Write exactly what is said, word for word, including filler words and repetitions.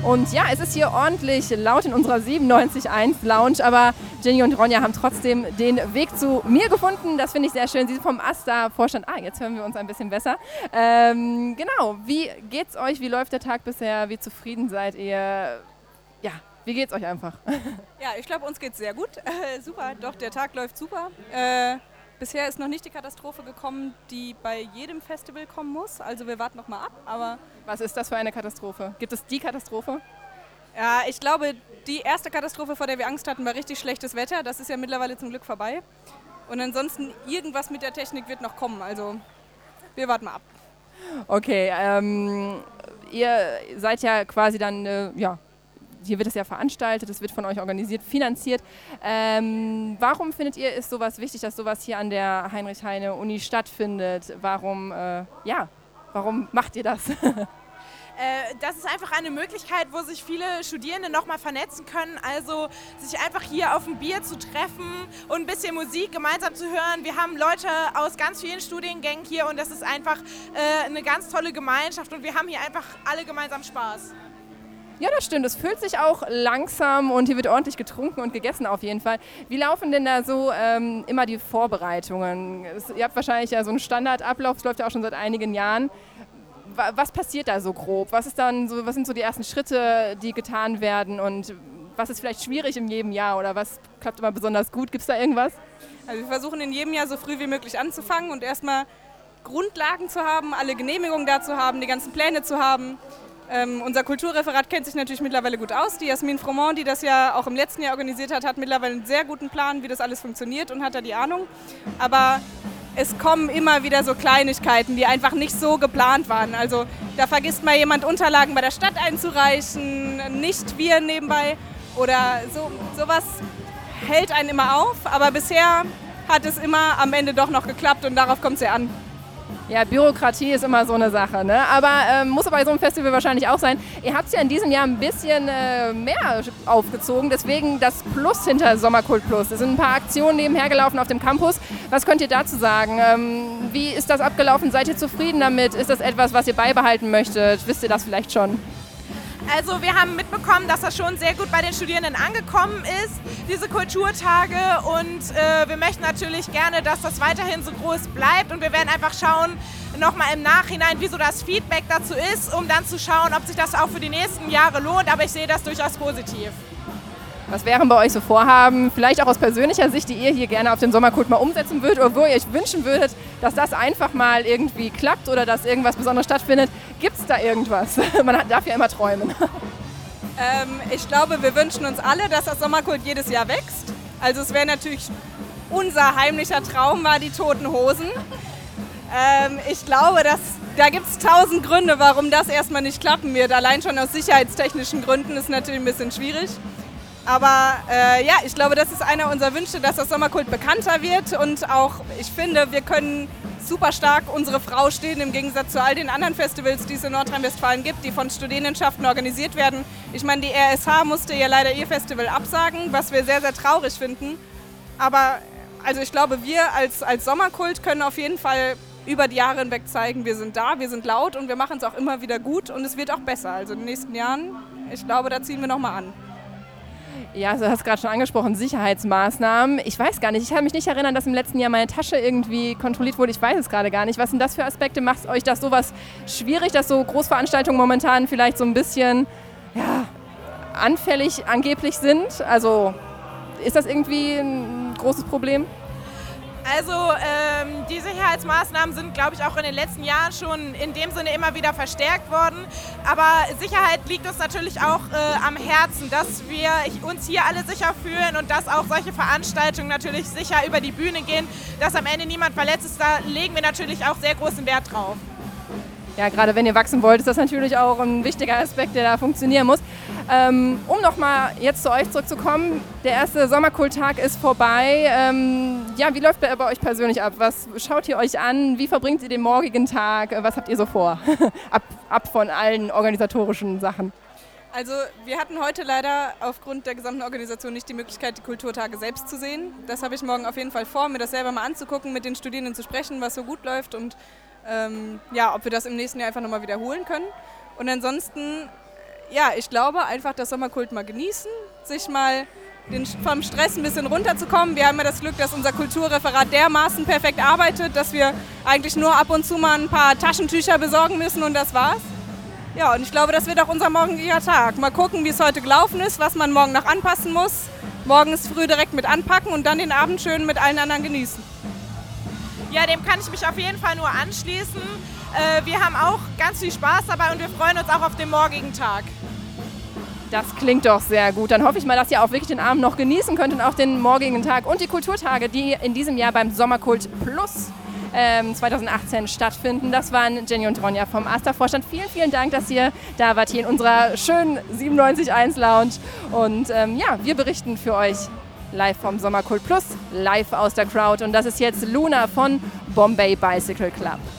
Und ja, es ist hier ordentlich laut in unserer siebenundneunzig Komma eins Lounge, aber Jenny und Ronja haben trotzdem den Weg zu mir gefunden. Das finde ich sehr schön. Sie sind vom AStA-Vorstand. Ah, jetzt hören wir uns ein bisschen besser. Ähm, genau, wie geht's euch? Wie läuft der Tag bisher? Wie zufrieden seid ihr? Ja, wie geht's euch einfach? Ja, ich glaube, uns geht's sehr gut. Äh, super, doch, der Tag läuft super. Äh, bisher ist noch nicht die Katastrophe gekommen, die bei jedem Festival kommen muss. Also wir warten noch mal ab, aber... Was ist das für eine Katastrophe? Gibt es die Katastrophe? Ja, ich glaube, die erste Katastrophe, vor der wir Angst hatten, war richtig schlechtes Wetter. Das ist ja mittlerweile zum Glück vorbei. Und ansonsten, irgendwas mit der Technik wird noch kommen. Also wir warten mal ab. Okay, ähm, ihr seid ja quasi dann, äh, ja, hier wird es ja veranstaltet, es wird von euch organisiert, finanziert. Ähm, warum findet ihr, ist sowas wichtig, dass sowas hier an der Heinrich-Heine-Uni stattfindet? Warum, äh, ja, warum macht ihr das? Das ist einfach eine Möglichkeit, wo sich viele Studierende nochmal vernetzen können, also sich einfach hier auf ein Bier zu treffen und ein bisschen Musik gemeinsam zu hören. Wir haben Leute aus ganz vielen Studiengängen hier und das ist einfach äh, eine ganz tolle Gemeinschaft und wir haben hier einfach alle gemeinsam Spaß. Ja, das stimmt. Es fühlt sich auch langsam und hier wird ordentlich getrunken und gegessen auf jeden Fall. Wie laufen denn da so ähm, immer die Vorbereitungen? Es, ihr habt wahrscheinlich ja so einen Standardablauf, es läuft ja auch schon seit einigen Jahren. Was passiert da so grob? Was ist dann so, was sind so die ersten Schritte, die getan werden und was ist vielleicht schwierig in jedem Jahr oder was klappt immer besonders gut? Gibt es da irgendwas? Also wir versuchen in jedem Jahr so früh wie möglich anzufangen und erstmal Grundlagen zu haben, alle Genehmigungen da zu haben, die ganzen Pläne zu haben. Ähm, unser Kulturreferat kennt sich natürlich mittlerweile gut aus. Die Jasmin Fromont, die das ja auch im letzten Jahr organisiert hat, hat mittlerweile einen sehr guten Plan, wie das alles funktioniert und hat da die Ahnung. Aber es kommen immer wieder so Kleinigkeiten, die einfach nicht so geplant waren. Also da vergisst mal jemand Unterlagen bei der Stadt einzureichen, nicht wir nebenbei oder so, sowas hält einen immer auf. Aber bisher hat es immer am Ende doch noch geklappt und darauf kommt es ja an. Ja, Bürokratie ist immer so eine Sache, ne? Aber ähm, muss aber bei so einem Festival wahrscheinlich auch sein. Ihr habt es ja in diesem Jahr ein bisschen äh, mehr aufgezogen, deswegen das Plus hinter Sommerkult Plus. Es sind ein paar Aktionen nebenher gelaufen auf dem Campus. Was könnt ihr dazu sagen? Ähm, wie ist das abgelaufen? Seid ihr zufrieden damit? Ist das etwas, was ihr beibehalten möchtet? Wisst ihr das vielleicht schon? Also wir haben mitbekommen, dass das schon sehr gut bei den Studierenden angekommen ist, diese Kulturtage. Und äh, wir möchten natürlich gerne, dass das weiterhin so groß bleibt. Und wir werden einfach schauen, nochmal im Nachhinein, wie so das Feedback dazu ist, um dann zu schauen, ob sich das auch für die nächsten Jahre lohnt. Aber ich sehe das durchaus positiv. Was wären bei euch so Vorhaben, vielleicht auch aus persönlicher Sicht, die ihr hier gerne auf dem Sommerkult mal umsetzen würdet oder wo ihr euch wünschen würdet, dass das einfach mal irgendwie klappt oder dass irgendwas Besonderes stattfindet? Gibt es da irgendwas? Man darf ja immer träumen. Ähm, ich glaube, wir wünschen uns alle, dass das Sommerkult jedes Jahr wächst. Also es wäre natürlich unser heimlicher Traum, war die Toten Hosen. Ähm, ich glaube, dass, da gibt es tausend Gründe, warum das erstmal nicht klappen wird. Allein schon aus sicherheitstechnischen Gründen ist natürlich ein bisschen schwierig. Aber äh, ja, ich glaube, das ist einer unserer Wünsche, dass das Sommerkult bekannter wird und auch, ich finde, wir können super stark unsere Frau stehen, im Gegensatz zu all den anderen Festivals, die es in Nordrhein-Westfalen gibt, die von Studierendenschaften organisiert werden. Ich meine, die R S H musste ja leider ihr Festival absagen, was wir sehr, sehr traurig finden. Aber also ich glaube, wir als, als Sommerkult können auf jeden Fall über die Jahre hinweg zeigen, wir sind da, wir sind laut und wir machen es auch immer wieder gut und es wird auch besser. Also in den nächsten Jahren, ich glaube, da ziehen wir nochmal an. Ja, du hast gerade schon angesprochen, Sicherheitsmaßnahmen. Ich weiß gar nicht, ich kann mich nicht erinnern, dass im letzten Jahr meine Tasche irgendwie kontrolliert wurde. Ich weiß es gerade gar nicht. Was sind das für Aspekte? Macht euch das sowas schwierig, dass so Großveranstaltungen momentan vielleicht so ein bisschen ja, anfällig angeblich sind? Also ist das irgendwie ein großes Problem? Also ähm, die Sicherheitsmaßnahmen sind, glaube ich, auch in den letzten Jahren schon in dem Sinne immer wieder verstärkt worden. Aber Sicherheit liegt uns natürlich auch äh, am Herzen, dass wir uns hier alle sicher fühlen und dass auch solche Veranstaltungen natürlich sicher über die Bühne gehen, dass am Ende niemand verletzt ist. Da legen wir natürlich auch sehr großen Wert drauf. Ja, gerade wenn ihr wachsen wollt, ist das natürlich auch ein wichtiger Aspekt, der da funktionieren muss. Ähm, um nochmal jetzt zu euch zurückzukommen, der erste Sommerkulttag ist vorbei. Ähm, ja, wie läuft der bei euch persönlich ab? Was schaut ihr euch an? Wie verbringt ihr den morgigen Tag? Was habt ihr so vor? ab, ab von allen organisatorischen Sachen. Also wir hatten heute leider aufgrund der gesamten Organisation nicht die Möglichkeit, die Kulturtage selbst zu sehen. Das habe ich morgen auf jeden Fall vor, mir das selber mal anzugucken, mit den Studierenden zu sprechen, was so gut läuft und ähm, ja, ob wir das im nächsten Jahr einfach nochmal wiederholen können. Und ansonsten, Ja, ich glaube einfach das Sommerkult mal genießen, sich mal den, vom Stress ein bisschen runterzukommen. Wir haben ja das Glück, dass unser Kulturreferat dermaßen perfekt arbeitet, dass wir eigentlich nur ab und zu mal ein paar Taschentücher besorgen müssen und das war's. Ja, und ich glaube, das wird auch unser morgiger Tag. Mal gucken, wie es heute gelaufen ist, was man morgen noch anpassen muss. Morgens früh direkt mit anpacken und dann den Abend schön mit allen anderen genießen. Ja, dem kann ich mich auf jeden Fall nur anschließen. Äh, wir haben auch ganz viel Spaß dabei und wir freuen uns auch auf den morgigen Tag. Das klingt doch sehr gut. Dann hoffe ich mal, dass ihr auch wirklich den Abend noch genießen könnt und auch den morgigen Tag und die Kulturtage, die in diesem Jahr beim Sommerkult Plus ähm, zwanzig achtzehn stattfinden. Das waren Jenny und Ronja vom AStA-Vorstand. Vielen, vielen Dank, dass ihr da wart hier in unserer schönen siebenundneunzig Komma eins Lounge. Und ähm, ja, wir berichten für euch live vom Sommerkult Plus, live aus der Crowd. Und das ist jetzt Luna von Bombay Bicycle Club.